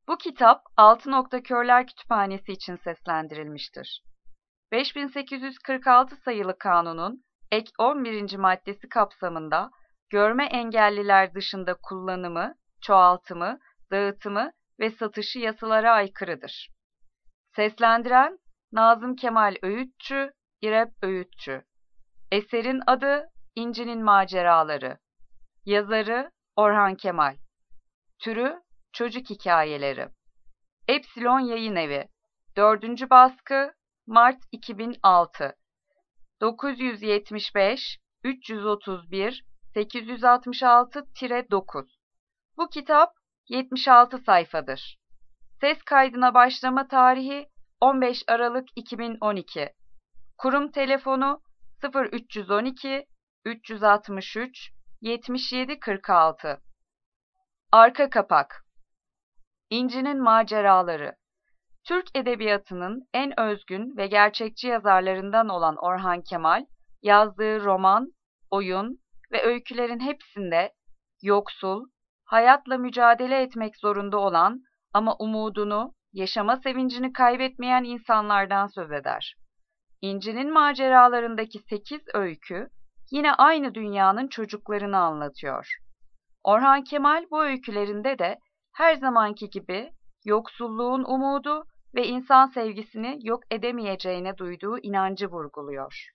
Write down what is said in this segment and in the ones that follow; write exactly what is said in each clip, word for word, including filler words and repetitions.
Bu kitap Altı Nokta Körler Kütüphanesi için seslendirilmiştir. beş bin sekiz yüz kırk altı sayılı kanunun ek on birinci maddesi kapsamında görme engelliler dışında kullanımı, çoğaltımı, dağıtımı ve satışı yasalara aykırıdır. Seslendiren Nazım Kemal Öğütçü, İrem Öğütçü. Eserin adı İnci'nin Maceraları. Yazarı Orhan Kemal. Türü çocuk hikayeleri. Epsilon Yayınevi. dördüncü baskı Mart iki bin altı. dokuz yüz yetmiş beş üç yüz otuz bir sekiz yüz altmış altı dokuz. Bu kitap yetmiş altı sayfadır. Ses kaydına başlama tarihi on beş Aralık iki bin on iki. Kurum telefonu sıfır üç yüz on iki üç yüz altmış üç yetmiş yedi kırk altı. Arka kapak. İnci'nin Maceraları. Türk edebiyatının en özgün ve gerçekçi yazarlarından olan Orhan Kemal, yazdığı roman, oyun ve öykülerin hepsinde yoksul, hayatla mücadele etmek zorunda olan ama umudunu, yaşama sevincini kaybetmeyen insanlardan söz eder. İnci'nin maceralarındaki sekiz öykü yine aynı dünyanın çocuklarını anlatıyor. Orhan Kemal bu öykülerinde de her zamanki gibi yoksulluğun umudu ve insan sevgisini yok edemeyeceğine duyduğu inancı vurguluyor.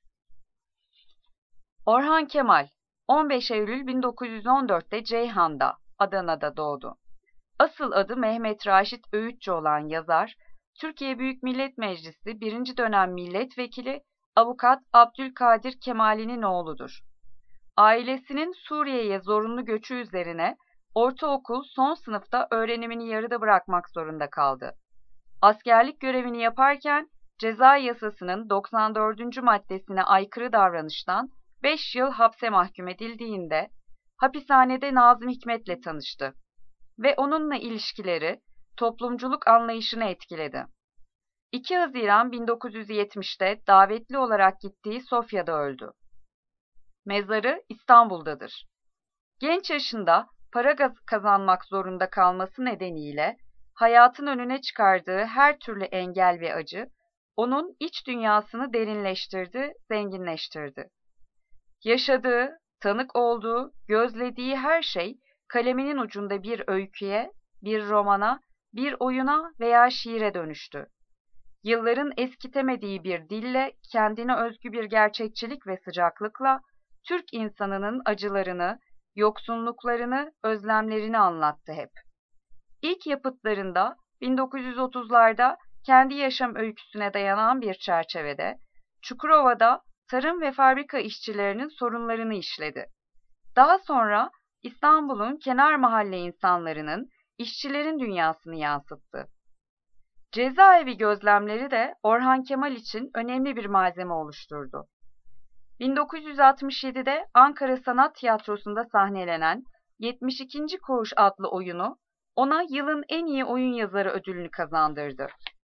Orhan Kemal, on beş Eylül bin dokuz yüz on dört'te Ceyhan'da, Adana'da doğdu. Asıl adı Mehmet Raşit Öğütçü olan yazar, Türkiye Büyük Millet Meclisi birinci dönem milletvekili Avukat Abdülkadir Kemali'nin oğludur. Ailesinin Suriye'ye zorunlu göçü üzerine ortaokul son sınıfta öğrenimini yarıda bırakmak zorunda kaldı. Askerlik görevini yaparken ceza yasasının doksan dördüncü maddesine aykırı davranıştan beş yıl hapse mahkum edildiğinde hapishanede Nazım Hikmet'le tanıştı ve onunla ilişkileri toplumculuk anlayışını etkiledi. iki Haziran bin dokuz yüz yetmiş'te davetli olarak gittiği Sofya'da öldü. Mezarı İstanbul'dadır. Genç yaşında para kazanmak zorunda kalması nedeniyle hayatın önüne çıkardığı her türlü engel ve acı, onun iç dünyasını derinleştirdi, zenginleştirdi. Yaşadığı, tanık olduğu, gözlediği her şey kaleminin ucunda bir öyküye, bir romana, bir oyuna veya şiire dönüştü. Yılların eskitemediği bir dille, kendine özgü bir gerçekçilik ve sıcaklıkla Türk insanının acılarını, yoksunluklarını, özlemlerini anlattı hep. İlk yapıtlarında bin dokuz yüz otuz'larda kendi yaşam öyküsüne dayanan bir çerçevede, Çukurova'da tarım ve fabrika işçilerinin sorunlarını işledi. Daha sonra İstanbul'un kenar mahalle insanlarının, işçilerin dünyasını yansıttı. Cezaevi gözlemleri de Orhan Kemal için önemli bir malzeme oluşturdu. bin dokuz yüz altmış yedi'de Ankara Sanat Tiyatrosu'nda sahnelenen yetmiş ikinci Koğuş adlı oyunu ona yılın en iyi oyun yazarı ödülünü kazandırdı.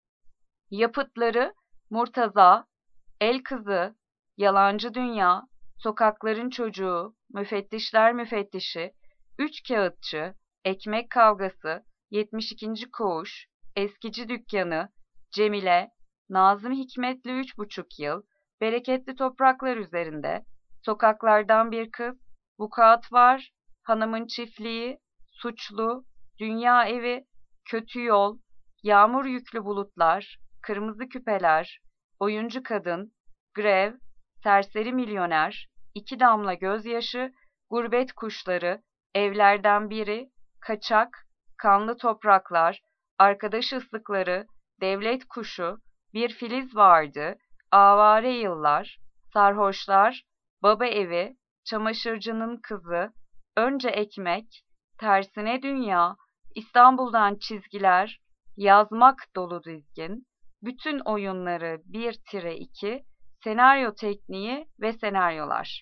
Yapıtları Murtaza, El Kızı, Yalancı Dünya, Sokakların Çocuğu, Müfettişler Müfettişi, Üç Kağıtçı, Ekmek Kavgası, yetmiş ikinci Koğuş, Eskici Dükkanı, Cemile, Nazım Hikmetli Üç Buçuk Yıl, Bereketli Topraklar Üzerinde, Sokaklardan Bir Kız, Vukuat Var, Hanımın Çiftliği, Suçlu, Dünya Evi, Kötü Yol, Yağmur Yüklü Bulutlar, Kırmızı Küpeler, Oyuncu Kadın, Grev, Serseri Milyoner, İki Damla Gözyaşı, Gurbet Kuşları, Evlerden Biri, Kaçak, Kanlı Topraklar, Arkadaş Islıkları, Devlet Kuşu, Bir Filiz Vardı, Avare Yıllar, Sarhoşlar, Baba Evi, Çamaşırcının Kızı, Önce Ekmek, Tersine Dünya, İstanbul'dan Çizgiler, Yazmak Dolu Dizgin, Bütün Oyunları bir iki, Senaryo Tekniği ve Senaryolar.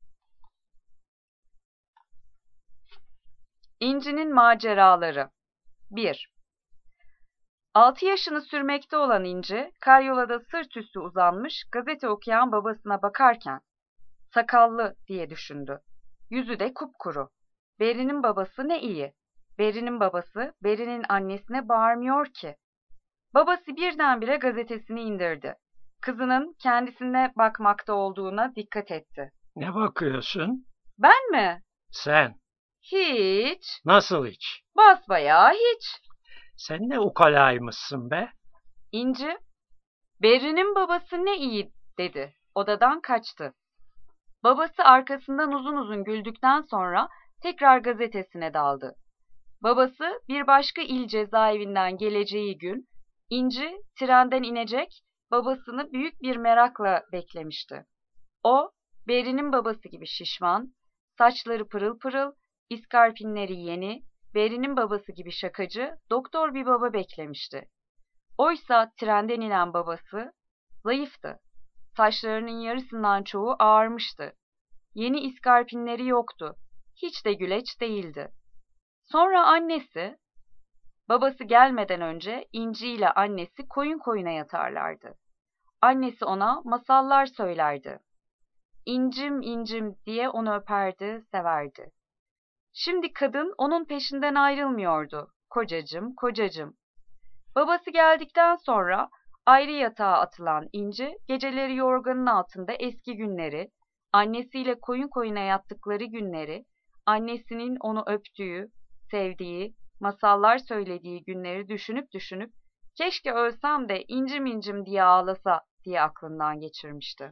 İnci'nin Maceraları. bir. Altı yaşını sürmekte olan İnci, karyolada sırt üstü uzanmış, gazete okuyan babasına bakarken, sakallı diye düşündü. Yüzü de kupkuru. Beri'nin babası ne iyi. Beri'nin babası, Beri'nin annesine bağırmıyor ki. Babası birdenbire gazetesini indirdi. Kızının kendisine bakmakta olduğuna dikkat etti. Ne bakıyorsun? Ben mi? Sen. Hiç. Nasıl hiç? Basbayağı hiç. Sen ne ukalaymışsın be? İnci, Beri'nin babası ne iyi dedi. Odadan kaçtı. Babası arkasından uzun uzun güldükten sonra tekrar gazetesine daldı. Babası bir başka il cezaevinden geleceği gün İnci trenden inecek, babasını büyük bir merakla beklemişti. O, Beri'nin babası gibi şişman, saçları pırıl pırıl, iskarpinleri yeni, Beri'nin babası gibi şakacı, doktor bir baba beklemişti. Oysa trenden inen babası zayıftı. Saçlarının yarısından çoğu ağarmıştı. Yeni iskarpinleri yoktu. Hiç de güleç değildi. Sonra annesi, babası gelmeden önce İnci ile annesi koyun koyuna yatarlardı. Annesi ona masallar söylerdi. İncim incim diye onu öperdi, severdi. Şimdi kadın onun peşinden ayrılmıyordu. Kocacım, kocacım. Babası geldikten sonra ayrı yatağa atılan İnci, geceleri yorganın altında eski günleri, annesiyle koyun koyuna yattıkları günleri, annesinin onu öptüğü, sevdiği, masallar söylediği günleri düşünüp düşünüp keşke ölsem de incim incim diye ağlasa diye aklından geçirmişti.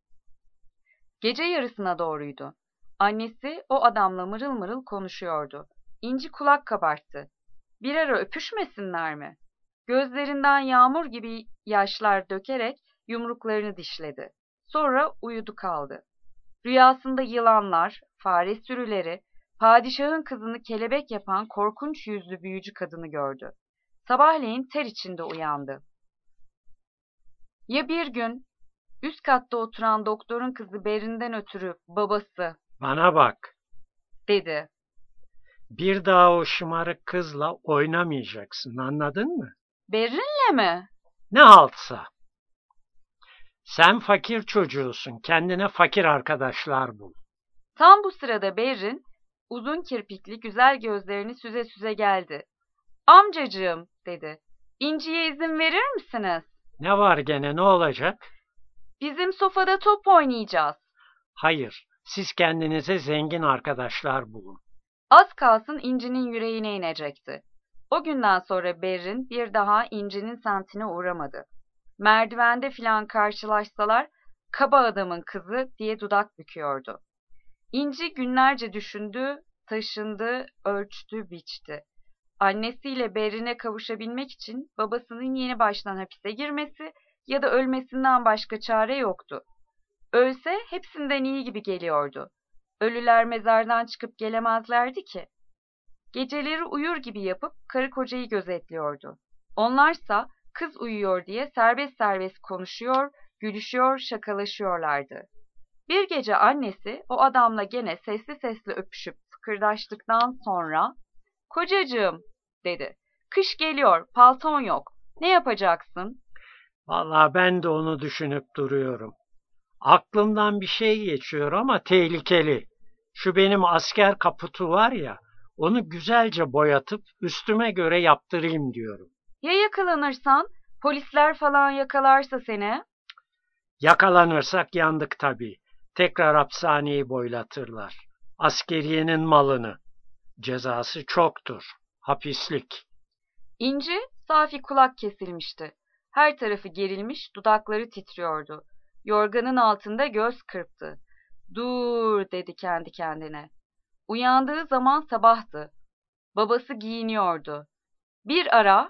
Gece yarısına doğruydu. Annesi o adamla mırıl mırıl konuşuyordu. İnci kulak kabarttı. Bir ara öpüşmesinler mi? Gözlerinden yağmur gibi yaşlar dökerek yumruklarını dişledi. Sonra uyudu kaldı. Rüyasında yılanlar, fare sürüleri, padişahın kızını kelebek yapan korkunç yüzlü büyücü kadını gördü. Sabahleyin ter içinde uyandı. Ya bir gün üst katta oturan doktorun kızı Berin'den ötürü babası Bana bak. dedi. Bir daha o şımarık kızla oynamayacaksın, anladın mı? Berin'le mi? Ne haltsa. Sen fakir çocuğusun, kendine fakir arkadaşlar bul. Tam bu sırada Berin uzun kirpikli güzel gözlerini süze süze geldi. Amcacığım dedi. İnci'ye izin verir misiniz? Ne var gene, ne olacak? Bizim sofada top oynayacağız. Hayır, siz kendinize zengin arkadaşlar bulun. Az kalsın İnci'nin yüreğine inecekti. O günden sonra Berrin bir daha İnci'nin semtine uğramadı. Merdivende filan karşılaşsalar kaba adamın kızı diye dudak büküyordu. İnci günlerce düşündü, taşındı, ölçtü, biçti. Annesiyle Berrin'e kavuşabilmek için babasının yeni baştan hapise girmesi ya da ölmesinden başka çare yoktu. Ölse hepsinden iyi gibi geliyordu. Ölüler mezardan çıkıp gelemezlerdi ki. Geceleri uyur gibi yapıp karı kocayı gözetliyordu. Onlarsa kız uyuyor diye serbest serbest konuşuyor, gülüşüyor, şakalaşıyorlardı. Bir gece annesi o adamla gene sesli sesli öpüşüp fıkırdaştıktan sonra "Kocacığım," dedi. "Kış geliyor, palton yok. Ne yapacaksın?" Vallahi ben de onu düşünüp duruyorum. Aklımdan bir şey geçiyor ama tehlikeli. Şu benim asker kaputu var ya, onu güzelce boyatıp üstüme göre yaptırayım diyorum. Ya yakalanırsan, polisler falan yakalarsa seni? Yakalanırsak yandık tabii. Tekrar hapishaneyi boylatırlar. Askeriyenin malını. Cezası çoktur. Hapislik. İnci, safi kulak kesilmişti. Her tarafı gerilmiş, dudakları titriyordu. Yorganın altında göz kırptı. "Dur," dedi kendi kendine. Uyandığı zaman sabahtı. Babası giyiniyordu. Bir ara,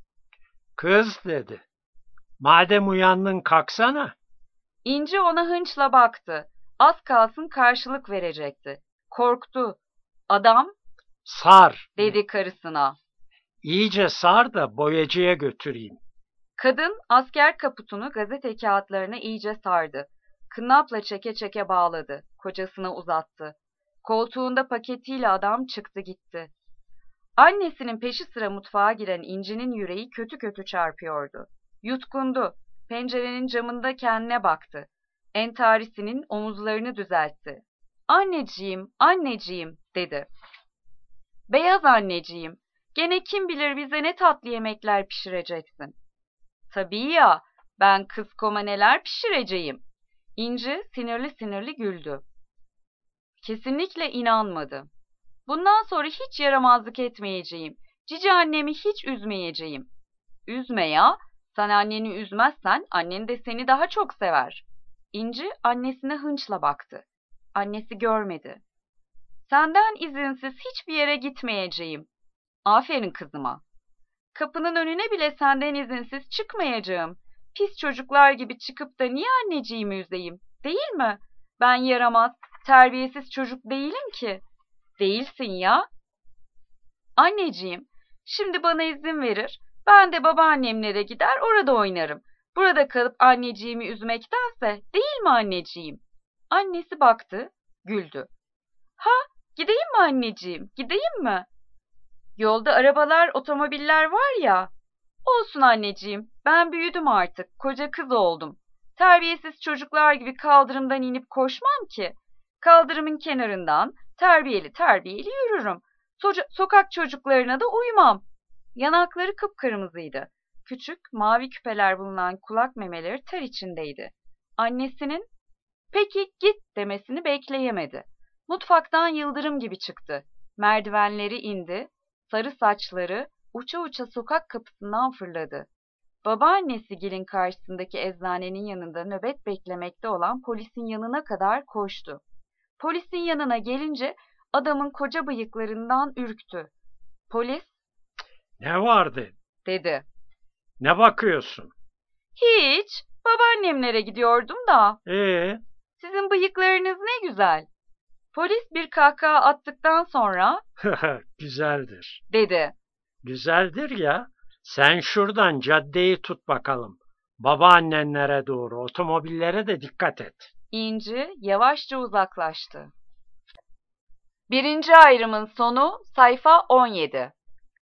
"Kız," dedi. "Madem uyandın kalksana." İnci ona hınçla baktı. Az kalsın karşılık verecekti. Korktu. "Adam," "Sar," dedi karısına. "İyice sar da boyacıya götüreyim." Kadın asker kaputunu gazete kağıtlarına iyice sardı. Kınapla çeke çeke bağladı. Kocasına uzattı. Koltuğunda paketiyle adam çıktı gitti. Annesinin peşi sıra mutfağa giren İnci'nin yüreği kötü kötü çarpıyordu. Yutkundu. Pencerenin camında kendine baktı. Entarisinin omuzlarını düzeltti. "Anneciğim, anneciğim," dedi. Beyaz anneciğim, gene kim bilir bize ne tatlı yemekler pişireceksin. Tabii ya, ben kız koma neler pişireceğim. İnci sinirli sinirli güldü. Kesinlikle inanmadı. Bundan sonra hiç yaramazlık etmeyeceğim. Cici annemi hiç üzmeyeceğim. Üzme ya, sen anneni üzmezsen annen de seni daha çok sever. İnci annesine hınçla baktı. Annesi görmedi. Senden izinsiz hiçbir yere gitmeyeceğim. Aferin kızıma. Kapının önüne bile senden izinsiz çıkmayacağım. Pis çocuklar gibi çıkıp da niye anneciğimi üzeyim, değil mi? Ben yaramaz, terbiyesiz çocuk değilim ki. Değilsin ya. Anneciğim, şimdi bana izin verir, ben de babaannemlere gider orada oynarım. Burada kalıp anneciğimi üzmektense, değil mi anneciğim? Annesi baktı, güldü. Ha, gideyim mi anneciğim, gideyim mi? Yolda arabalar, otomobiller var ya. Olsun anneciğim, ben büyüdüm artık, koca kız oldum. Terbiyesiz çocuklar gibi kaldırımdan inip koşmam ki. Kaldırımın kenarından terbiyeli terbiyeli yürürüm. So- sokak çocuklarına da uymam. Yanakları kıpkırmızıydı. Küçük, mavi küpeler bulunan kulak memeleri ter içindeydi. Annesinin, "Peki git" demesini bekleyemedi. Mutfaktan yıldırım gibi çıktı. Merdivenleri indi, sarı saçları uça uça sokak kapısından fırladı. Babaannesi Gil'in karşısındaki eczanenin yanında nöbet beklemekte olan polisin yanına kadar koştu. Polisin yanına gelince adamın koca bıyıklarından ürktü. Polis, Ne vardı? dedi. Ne bakıyorsun? Hiç, babaannemlere gidiyordum da. Ee, Sizin bıyıklarınız ne güzel. Polis bir kahkaha attıktan sonra, güzeldir. dedi. Güzeldir ya. Sen şuradan caddeyi tut bakalım. Babaannenlere doğru, otomobillere de dikkat et. İnci yavaşça uzaklaştı. Birinci ayrımın sonu sayfa on yedi.